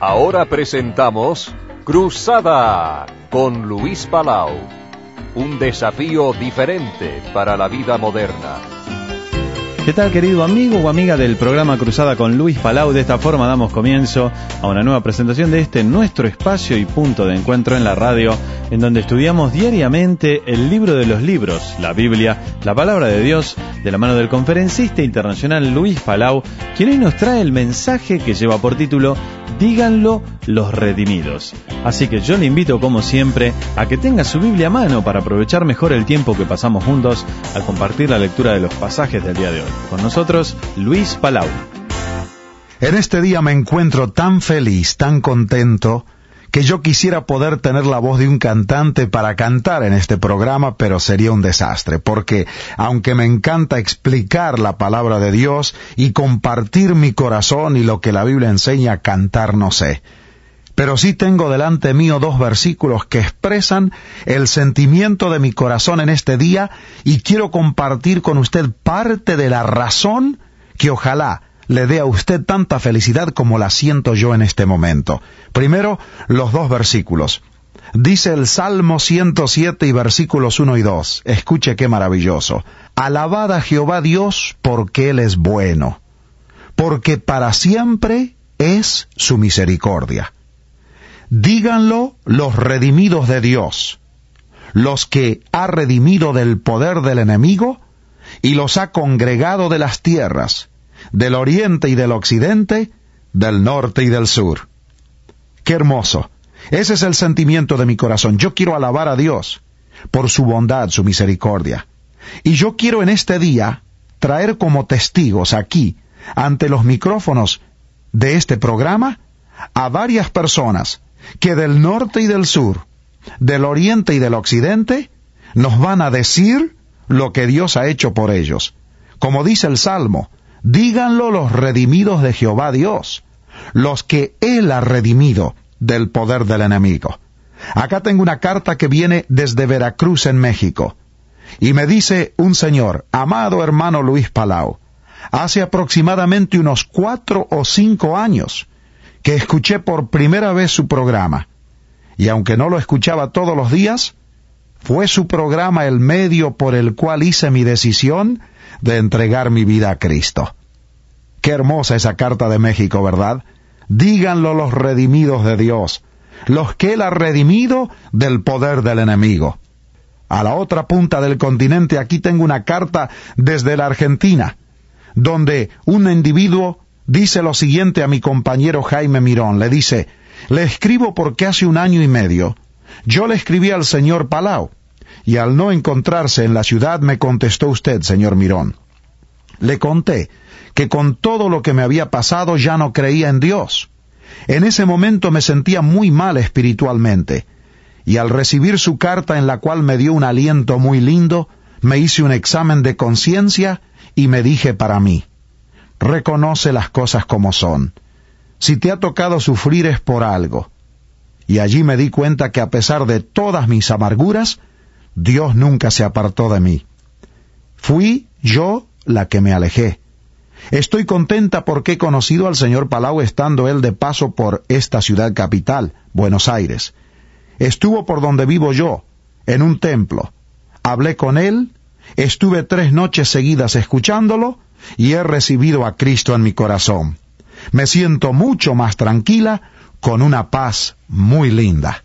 Ahora presentamos Cruzada con Luis Palau. Un desafío diferente para la vida moderna. ¿Qué tal, querido amigo o amiga del programa Cruzada con Luis Palau? De esta forma damos comienzo a una nueva presentación de nuestro espacio y punto de encuentro en la radio, en donde estudiamos diariamente el libro de los libros, la Biblia, la palabra de Dios, de la mano del conferencista internacional Luis Palau, quien hoy nos trae el mensaje que lleva por título Díganlo los redimidos. Así que yo le invito, como siempre, a que tenga su Biblia a mano para aprovechar mejor el tiempo que pasamos juntos al compartir la lectura de los pasajes del día de hoy. Con nosotros, Luis Palau. En este día me encuentro tan feliz, tan contento, que yo quisiera poder tener la voz de un cantante para cantar en este programa, pero sería un desastre, porque aunque me encanta explicar la palabra de Dios y compartir mi corazón y lo que la Biblia enseña, cantar no sé. Pero sí tengo delante mío 2 versículos que expresan el sentimiento de mi corazón en este día, y quiero compartir con usted parte de la razón que ojalá le dé a usted tanta felicidad como la siento yo en este momento. Primero, los 2 versículos. Dice el Salmo 107 y versículos 1 y 2. Escuche qué maravilloso. Alabad a Jehová Dios porque Él es bueno, porque para siempre es su misericordia. Díganlo los redimidos de Dios, los que ha redimido del poder del enemigo y los ha congregado de las tierras, del oriente y del occidente, del norte y del sur. ¡Qué hermoso! Ese es el sentimiento de mi corazón. Yo quiero alabar a Dios por su bondad, su misericordia. Y yo quiero en este día traer como testigos aquí, ante los micrófonos de este programa, a varias personas que del norte y del sur, del oriente y del occidente, nos van a decir lo que Dios ha hecho por ellos. Como dice el Salmo, díganlo los redimidos de Jehová Dios, los que Él ha redimido del poder del enemigo. Acá tengo una carta que viene desde Veracruz, en México, y me dice un señor: amado hermano Luis Palau, hace aproximadamente unos 4 o 5 años que escuché por primera vez su programa, y aunque no lo escuchaba todos los días, fue su programa el medio por el cual hice mi decisión de entregar mi vida a Cristo. Qué hermosa esa carta de México, ¿verdad? Díganlo los redimidos de Dios, los que Él ha redimido del poder del enemigo. A la otra punta del continente, aquí tengo una carta desde la Argentina, donde un individuo dice lo siguiente a mi compañero Jaime Mirón. Le dice: le escribo porque hace 1 año y medio yo le escribí al señor Palau, y al no encontrarse en la ciudad me contestó usted, señor Mirón. Le conté que con todo lo que me había pasado ya no creía en Dios. En ese momento me sentía muy mal espiritualmente, y al recibir su carta, en la cual me dio un aliento muy lindo, me hice un examen de conciencia y me dije para mí: reconoce las cosas como son. Si te ha tocado sufrir es por algo. Y allí me di cuenta que a pesar de todas mis amarguras, Dios nunca se apartó de mí. Fui yo la que me alejé. Estoy contenta porque he conocido al señor Palau estando él de paso por esta ciudad capital, Buenos Aires. Estuvo por donde vivo yo, en un templo. Hablé con él, estuve 3 noches seguidas escuchándolo, y he recibido a Cristo en mi corazón. Me siento mucho más tranquila, con una paz muy linda.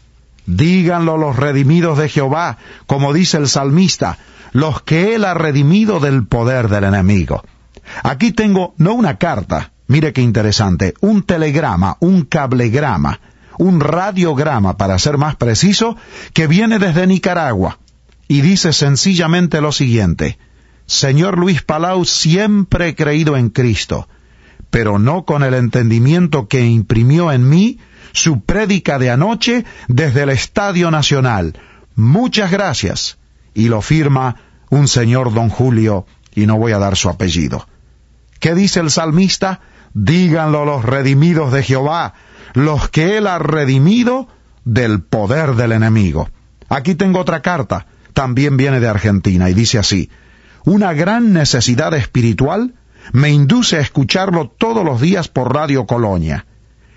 Díganlo los redimidos de Jehová, como dice el salmista, los que Él ha redimido del poder del enemigo. Aquí tengo no una carta, mire qué interesante, un telegrama, un cablegrama, un radiograma, para ser más preciso, que viene desde Nicaragua, y dice sencillamente lo siguiente: Señor Luis Palau, siempre he creído en Cristo, pero no con el entendimiento que imprimió en mí su prédica de anoche desde el Estadio Nacional. Muchas gracias. Y lo firma un señor don Julio, y no voy a dar su apellido. ¿Qué dice el salmista? Díganlo los redimidos de Jehová, los que Él ha redimido del poder del enemigo. Aquí tengo otra carta, también viene de Argentina, y dice así: una gran necesidad espiritual me induce a escucharlo todos los días por Radio Colonia.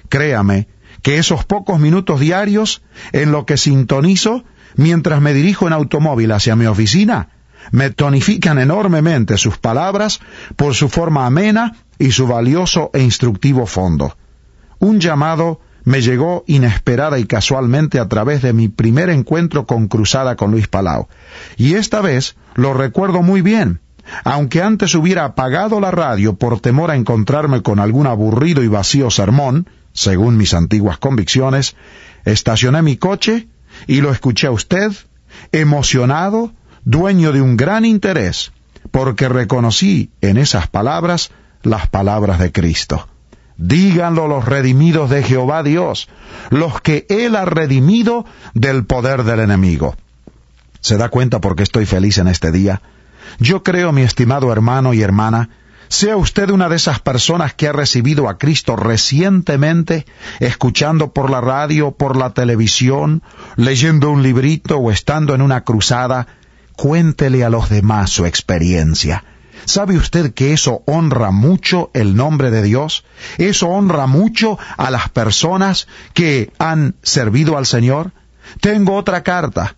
Créame que esos pocos minutos diarios en lo que sintonizo mientras me dirijo en automóvil hacia mi oficina, me tonifican enormemente sus palabras por su forma amena y su valioso e instructivo fondo. Un llamado me llegó inesperada y casualmente a través de mi primer encuentro con Cruzada con Luis Palau. Y esta vez lo recuerdo muy bien. Aunque antes hubiera apagado la radio por temor a encontrarme con algún aburrido y vacío sermón, según mis antiguas convicciones, estacioné mi coche y lo escuché a usted, emocionado, dueño de un gran interés, porque reconocí en esas palabras las palabras de Cristo. Díganlo los redimidos de Jehová Dios, los que Él ha redimido del poder del enemigo. ¿Se da cuenta por qué estoy feliz en este día? Yo creo, mi estimado hermano y hermana, sea usted una de esas personas que ha recibido a Cristo recientemente, escuchando por la radio, por la televisión, leyendo un librito o estando en una cruzada, cuéntele a los demás su experiencia. ¿Sabe usted que eso honra mucho el nombre de Dios? ¿Eso honra mucho a las personas que han servido al Señor? Tengo otra carta.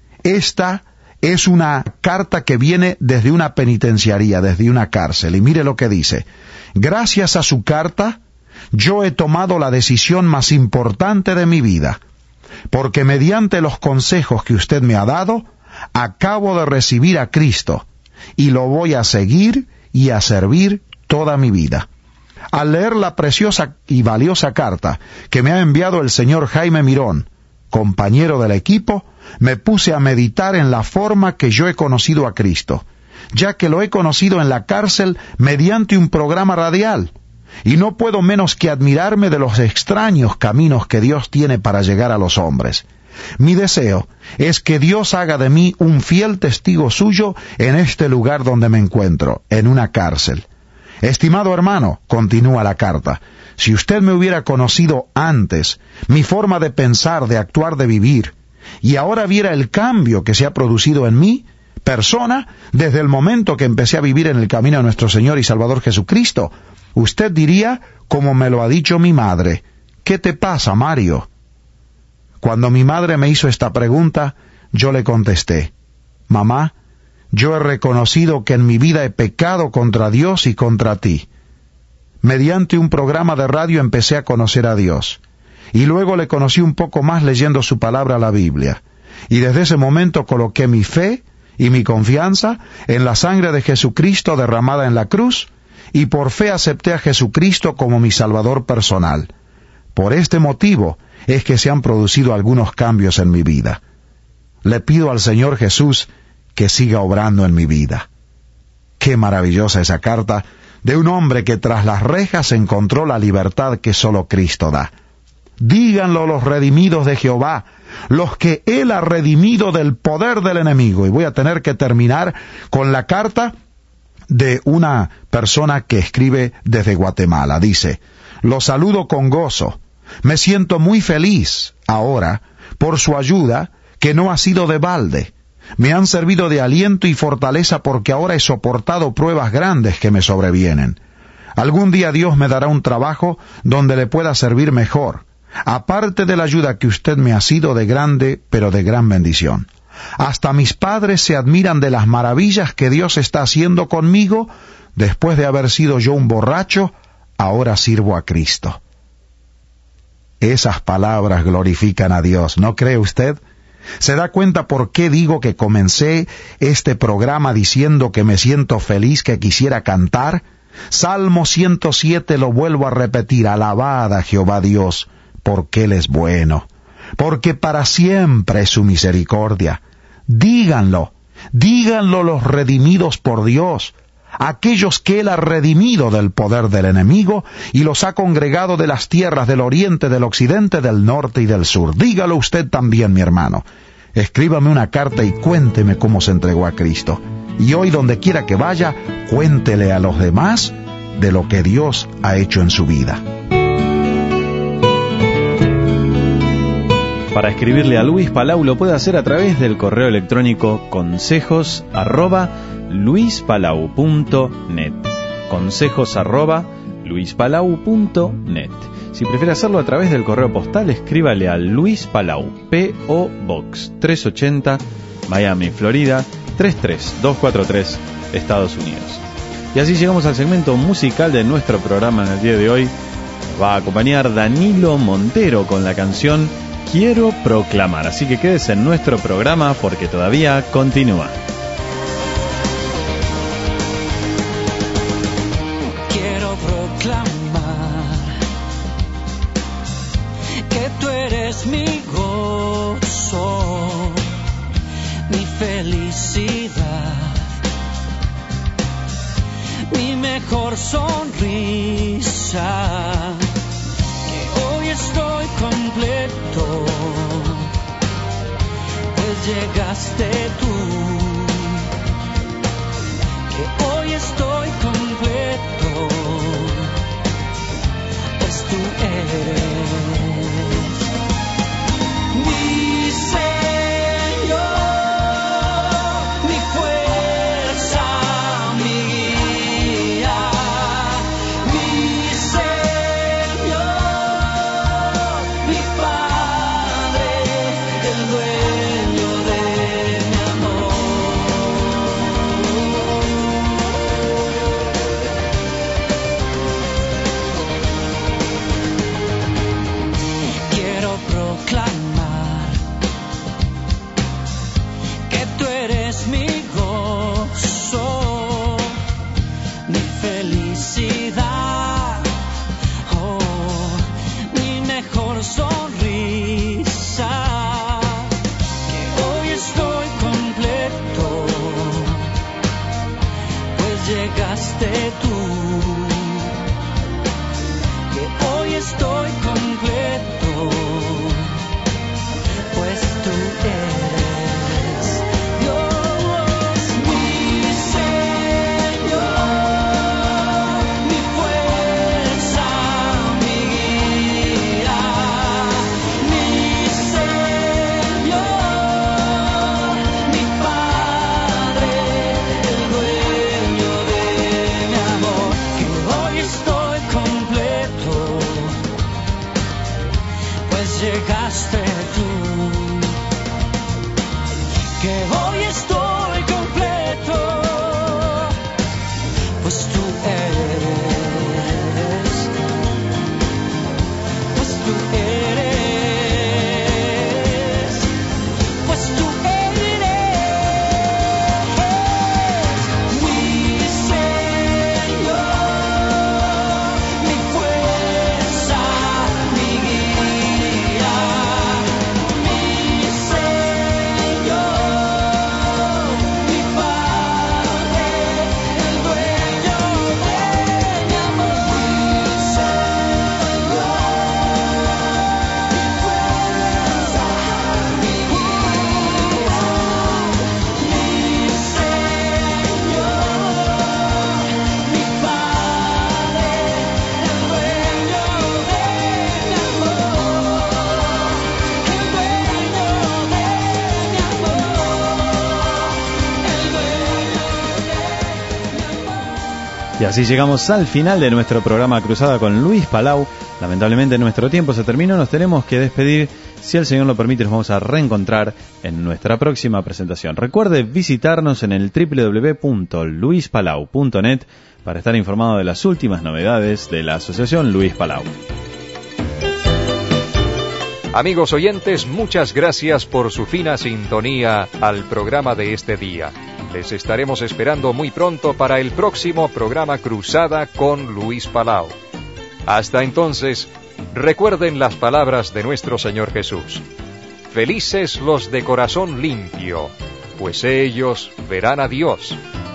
Esta es una carta que viene desde una penitenciaría, desde una cárcel. Y mire lo que dice. Gracias a su carta, yo he tomado la decisión más importante de mi vida, porque mediante los consejos que usted me ha dado, acabo de recibir a Cristo, y lo voy a seguir y a servir toda mi vida. Al leer la preciosa y valiosa carta que me ha enviado el señor Jaime Mirón, compañero del equipo, me puse a meditar en la forma que yo he conocido a Cristo, ya que lo he conocido en la cárcel mediante un programa radial, y no puedo menos que admirarme de los extraños caminos que Dios tiene para llegar a los hombres. Mi deseo es que Dios haga de mí un fiel testigo suyo en este lugar donde me encuentro, en una cárcel. Estimado hermano, continúa la carta, si usted me hubiera conocido antes, mi forma de pensar, de actuar, de vivir, y ahora viera el cambio que se ha producido en mí, persona, desde el momento que empecé a vivir en el camino de nuestro Señor y Salvador Jesucristo, usted diría, como me lo ha dicho mi madre, ¿qué te pasa, Mario? Cuando mi madre me hizo esta pregunta, yo le contesté, mamá, yo he reconocido que en mi vida he pecado contra Dios y contra ti. Mediante un programa de radio empecé a conocer a Dios, y luego le conocí un poco más leyendo su palabra, la Biblia, y desde ese momento coloqué mi fe y mi confianza en la sangre de Jesucristo derramada en la cruz, y por fe acepté a Jesucristo como mi Salvador personal. Por este motivo es que se han producido algunos cambios en mi vida. Le pido al Señor Jesús que siga obrando en mi vida. Qué maravillosa esa carta de un hombre que tras las rejas encontró la libertad que solo Cristo da. Díganlo los redimidos de Jehová, los que Él ha redimido del poder del enemigo. Y voy a tener que terminar con la carta de una persona que escribe desde Guatemala. Dice, lo saludo con gozo. Me siento muy feliz ahora por su ayuda, que no ha sido de balde. Me han servido de aliento y fortaleza porque ahora he soportado pruebas grandes que me sobrevienen. Algún día Dios me dará un trabajo donde le pueda servir mejor, aparte de la ayuda que usted me ha sido de grande, pero de gran bendición. Hasta mis padres se admiran de las maravillas que Dios está haciendo conmigo. Después de haber sido yo un borracho, ahora sirvo a Cristo. Esas palabras glorifican a Dios, ¿no cree usted? ¿Se da cuenta por qué digo que comencé este programa diciendo que me siento feliz, que quisiera cantar? Salmo 107 lo vuelvo a repetir, alabad a Jehová Dios, porque Él es bueno, porque para siempre es su misericordia. Díganlo los redimidos por Dios, aquellos que Él ha redimido del poder del enemigo y los ha congregado de las tierras del oriente, del occidente, del norte y del sur. Dígalo usted también, mi hermano. Escríbame una carta y cuénteme cómo se entregó a Cristo. Y hoy, donde quiera que vaya, cuéntele a los demás de lo que Dios ha hecho en su vida. Para escribirle a Luis Palau lo puede hacer a través del correo electrónico consejos@luispalau.net. consejos@ luispalau.net. Si prefiere hacerlo a través del correo postal, escríbale a Luis Palau, P.O. Box 380, Miami, Florida 33243, Estados Unidos. Y así llegamos al segmento musical de nuestro programa en el día de hoy. Nos va a acompañar Danilo Montero con la canción Quiero Proclamar. Así que quédese en nuestro programa porque todavía continúa. Quiero proclamar que tú eres mi gozo, mi felicidad, mi mejor sonrisa, que hoy estoy completo, pues llegaste tú, que hoy estoy completo, pues tú eres mi Señor, mi fuerza, mi guía, mi Señor, mi Padre, el dueño de mi amor. Quiero proclamar que tú eres mi gozo, mi felicidad, oh, mi mejor sonrisa, que hoy estoy completo, pues llegaste tú, que hoy estoy completo, pues tú eres Dios, mi Señor, mi fuerza, mi guía, mi Señor, mi Padre, el dueño de mi amor, que hoy estoy completo, pues llegaste tú, que hoy estoy completo, pues tú eres, pues tú eres, pues tú eres mi Señor, mi fuerza, mi guía, mi Señor, mi Padre, el dueño de mi amor, mi Señor, mi fuerza, mi guía, mi Señor, mi Padre, el dueño de mi amor, el dueño de mi amor, el dueño de mi amor. Y así llegamos al final de nuestro programa Cruzada con Luis Palau. Lamentablemente nuestro tiempo se terminó, nos tenemos que despedir. Si el Señor lo permite, nos vamos a reencontrar en nuestra próxima presentación. Recuerde visitarnos en el www.luispalau.net para estar informado de las últimas novedades de la Asociación Luis Palau. Amigos oyentes, muchas gracias por su fina sintonía al programa de este día. Les estaremos esperando muy pronto para el próximo programa Cruzada con Luis Palau. Hasta entonces, recuerden las palabras de nuestro Señor Jesús. Felices los de corazón limpio, pues ellos verán a Dios.